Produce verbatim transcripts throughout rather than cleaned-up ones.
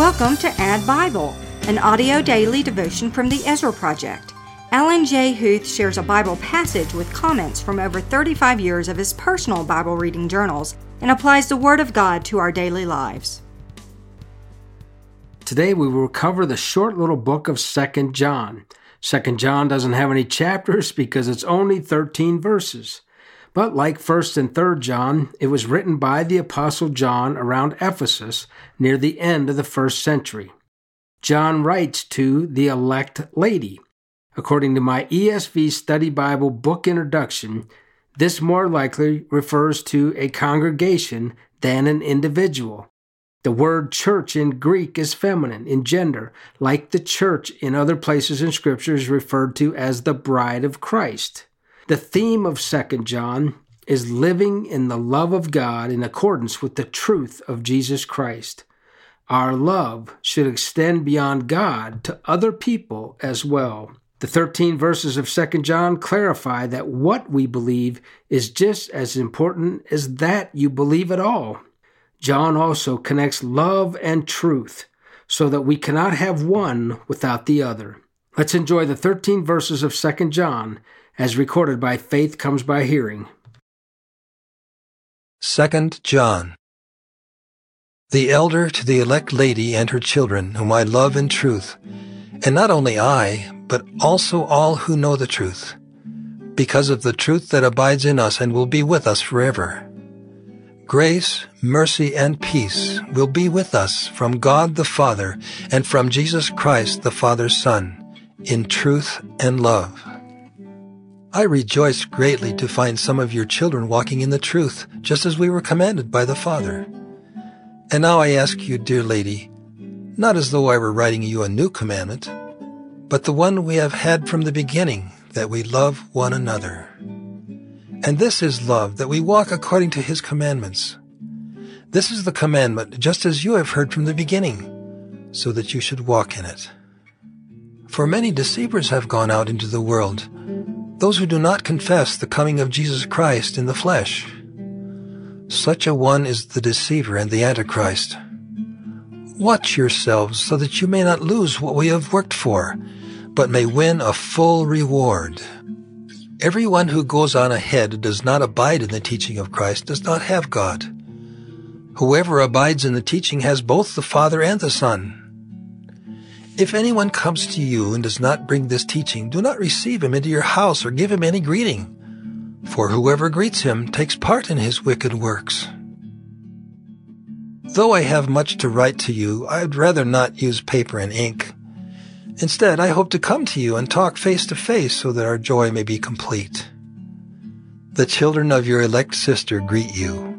Welcome to Add Bible, an audio daily devotion from the Ezra Project. Alan J. Huth shares a Bible passage with comments from over thirty-five years of his personal Bible reading journals and applies the Word of God to our daily lives. Today we will cover the short little book of Second John. Second John doesn't have any chapters because it's only thirteen verses. But like First and Third John, it was written by the Apostle John around Ephesus near the end of the first century. John writes to the elect lady. According to my E S V Study Bible book introduction, this more likely refers to a congregation than an individual. The word church in Greek is feminine in gender, like the church in other places in Scripture is referred to as the bride of Christ. The theme of Second John is living in the love of God in accordance with the truth of Jesus Christ. Our love should extend beyond God to other people as well. The thirteen verses of Second John clarify that what we believe is just as important as that you believe at all. John also connects love and truth so that we cannot have one without the other. Let's enjoy the thirteen verses of Second John as recorded by Faith Comes by Hearing. Second John. The elder to the elect lady and her children, whom I love in truth, and not only I, but also all who know the truth, because of the truth that abides in us and will be with us forever. Grace, mercy, and peace will be with us from God the Father and from Jesus Christ the Father's Son, in truth and love. I rejoice greatly to find some of your children walking in the truth, just as we were commanded by the Father. And now I ask you, dear lady, not as though I were writing you a new commandment, but the one we have had from the beginning, that we love one another. And this is love, that we walk according to his commandments. This is the commandment, just as you have heard from the beginning, so that you should walk in it. For many deceivers have gone out into the world, those who do not confess the coming of Jesus Christ in the flesh. Such a one is the deceiver and the Antichrist. Watch yourselves so that you may not lose what we have worked for, but may win a full reward. Everyone who goes on ahead and does not abide in the teaching of Christ does not have God. Whoever abides in the teaching has both the Father and the Son. If anyone comes to you and does not bring this teaching, do not receive him into your house or give him any greeting, for whoever greets him takes part in his wicked works. Though I have much to write to you, I'd rather not use paper and ink. Instead, I hope to come to you and talk face to face so that our joy may be complete. The children of your elect sister greet you.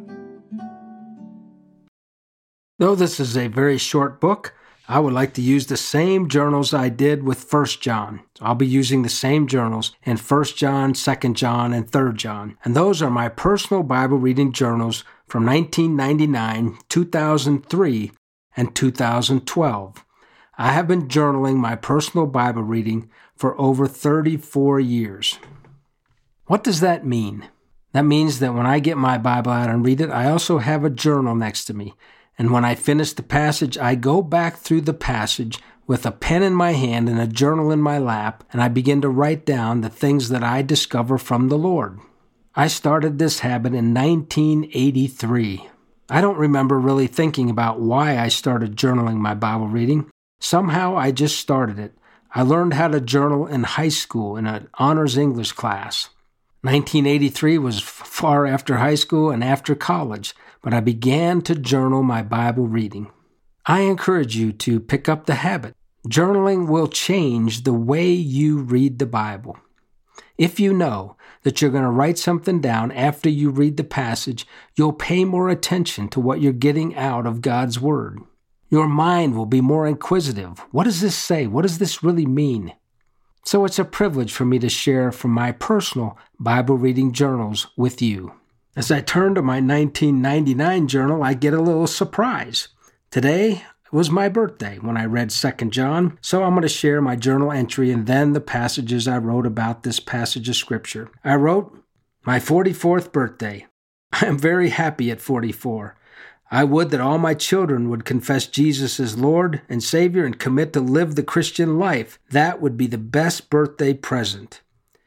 Though this is a very short book, I would like to use the same journals I did with First John. I'll be using the same journals in First John, Second John, and Third John. And those are my personal Bible reading journals from nineteen ninety-nine, two thousand three, and two thousand twelve. I have been journaling my personal Bible reading for over thirty-four years. What does that mean? That means that when I get my Bible out and read it, I also have a journal next to me. And when I finish the passage, I go back through the passage with a pen in my hand and a journal in my lap, and I begin to write down the things that I discover from the Lord. I started this habit in nineteen eighty-three. I don't remember really thinking about why I started journaling my Bible reading. Somehow I just started it. I learned how to journal in high school in an honors English class. nineteen eighty-three was far after high school and after college, but I began to journal my Bible reading. I encourage you to pick up the habit. Journaling will change the way you read the Bible. If you know that you're going to write something down after you read the passage, you'll pay more attention to what you're getting out of God's Word. Your mind will be more inquisitive. What does this say? What does this really mean? So it's a privilege for me to share from my personal Bible reading journals with you. As I turn to my nineteen ninety-nine journal, I get a little surprise. Today was my birthday when I read Second John, so I'm going to share my journal entry and then the passages I wrote about this passage of Scripture. I wrote, my forty-fourth birthday. I am very happy at forty-four. I would that all my children would confess Jesus as Lord and Savior and commit to live the Christian life. That would be the best birthday present.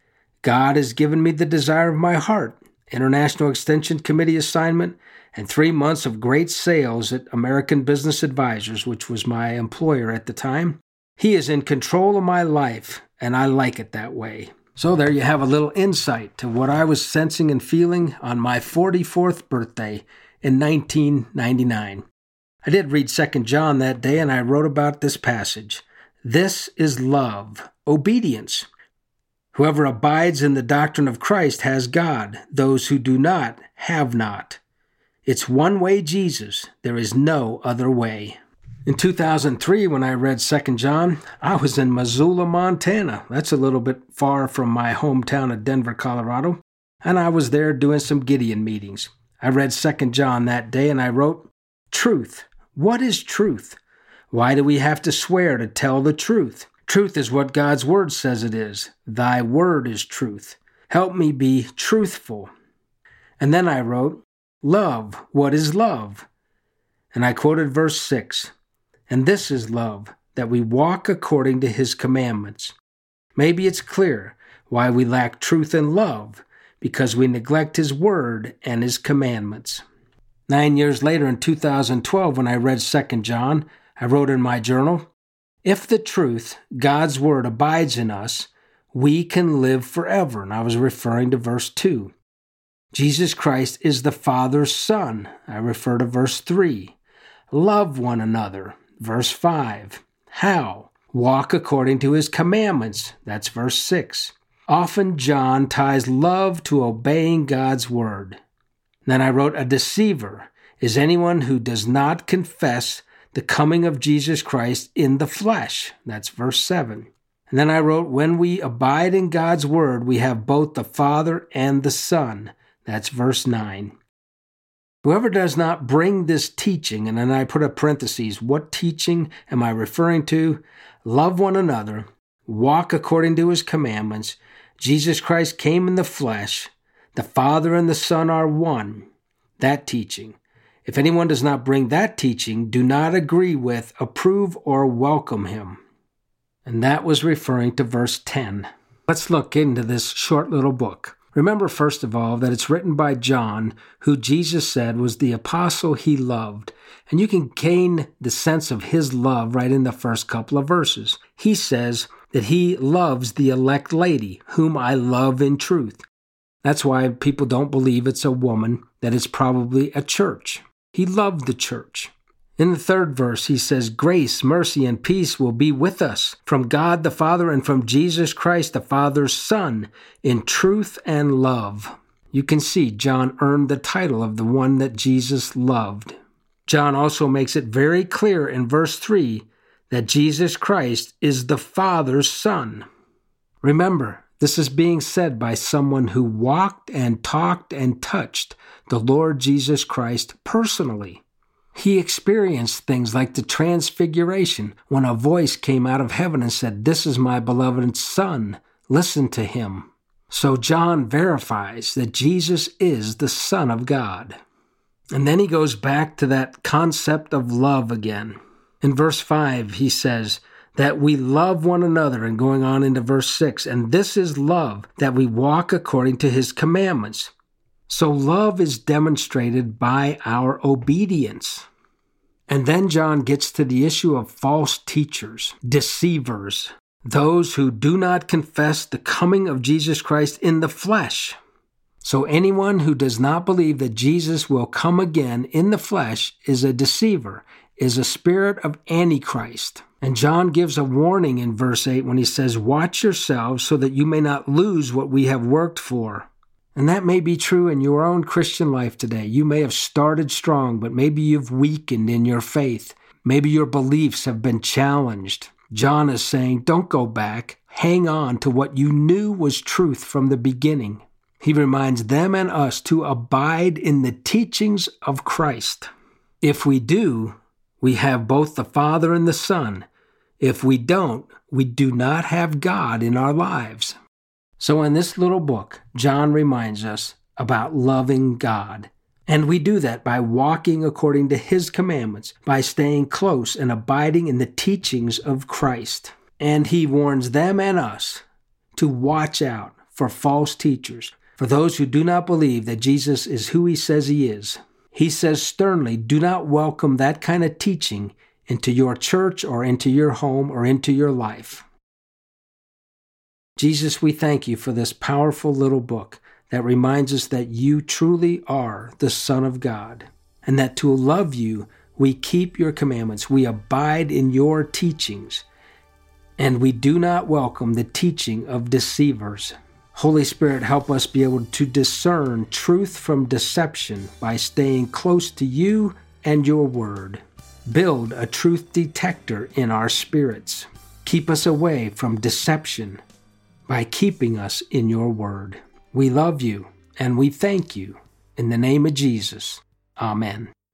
God has given me the desire of my heart, International Extension Committee assignment, and three months of great sales at American Business Advisors, which was my employer at the time. He is in control of my life, and I like it that way. So there you have a little insight to what I was sensing and feeling on my forty-fourth birthday in nineteen ninety-nine. I did read Second John that day, and I wrote about this passage. This is love, obedience. Whoever abides in the doctrine of Christ has God. Those who do not have not. It's one way Jesus. There is no other way. In two thousand three, when I read Second John, I was in Missoula, Montana. That's a little bit far from my hometown of Denver, Colorado. And I was there doing some Gideon meetings. I read Second John that day, and I wrote, Truth. What is truth? Why do we have to swear to tell the truth? Truth is what God's word says it is. Thy word is truth. Help me be truthful. And then I wrote, Love. What is love? And I quoted verse six. And this is love, that we walk according to his commandments. Maybe it's clear why we lack truth and love, because we neglect his word and his commandments. Nine years later, in two thousand twelve, when I read Second John, I wrote in my journal, If the truth, God's word, abides in us, we can live forever. And I was referring to verse two. Jesus Christ is the Father's Son. I refer to verse three. Love one another. Verse five. How? Walk according to his commandments. That's verse six. Often John ties love to obeying God's word. Then I wrote, a deceiver is anyone who does not confess the coming of Jesus Christ in the flesh. That's verse seven. And then I wrote, when we abide in God's word, we have both the Father and the Son. That's verse nine. Whoever does not bring this teaching, and then I put a parentheses, what teaching am I referring to? Love one another, walk according to his commandments. Jesus Christ came in the flesh. The Father and the Son are one. That teaching. If anyone does not bring that teaching, do not agree with, approve, or welcome him. And that was referring to verse ten. Let's look into this short little book. Remember, first of all, that it's written by John, who Jesus said was the apostle he loved. And you can gain the sense of his love right in the first couple of verses. He says that he loves the elect lady, whom I love in truth. That's why people don't believe it's a woman, that it's probably a church. He loved the church. In the third verse, he says, grace, mercy, and peace will be with us from God the Father and from Jesus Christ, the Father's Son, in truth and love. You can see John earned the title of the one that Jesus loved. John also makes it very clear in verse three that Jesus Christ is the Father's Son. Remember, this is being said by someone who walked and talked and touched the Lord Jesus Christ personally. He experienced things like the transfiguration, when a voice came out of heaven and said, this is my beloved Son, listen to him. So John verifies that Jesus is the Son of God. And then he goes back to that concept of love again. In verse five, he says that we love one another, and going on into verse six, and this is love, that we walk according to his commandments. So love is demonstrated by our obedience. And then John gets to the issue of false teachers, deceivers, those who do not confess the coming of Jesus Christ in the flesh. So anyone who does not believe that Jesus will come again in the flesh is a deceiver, is a spirit of Antichrist. And John gives a warning in verse eight when he says, watch yourselves so that you may not lose what we have worked for. And that may be true in your own Christian life today. You may have started strong, but maybe you've weakened in your faith. Maybe your beliefs have been challenged. John is saying, don't go back. Hang on to what you knew was truth from the beginning. He reminds them and us to abide in the teachings of Christ. If we do, we have both the Father and the Son. If we don't, we do not have God in our lives. So in this little book, John reminds us about loving God. And we do that by walking according to His commandments, by staying close and abiding in the teachings of Christ. And He warns them and us to watch out for false teachers, for those who do not believe that Jesus is who He says He is. He says sternly, do not welcome that kind of teaching into your church or into your home or into your life. Jesus, we thank You for this powerful little book that reminds us that You truly are the Son of God, and that to love You, we keep Your commandments, we abide in Your teachings, and we do not welcome the teaching of deceivers. Holy Spirit, help us be able to discern truth from deception by staying close to You and Your Word. Build a truth detector in our spirits. Keep us away from deception by keeping us in Your Word. We love You and we thank You. In the name of Jesus, amen.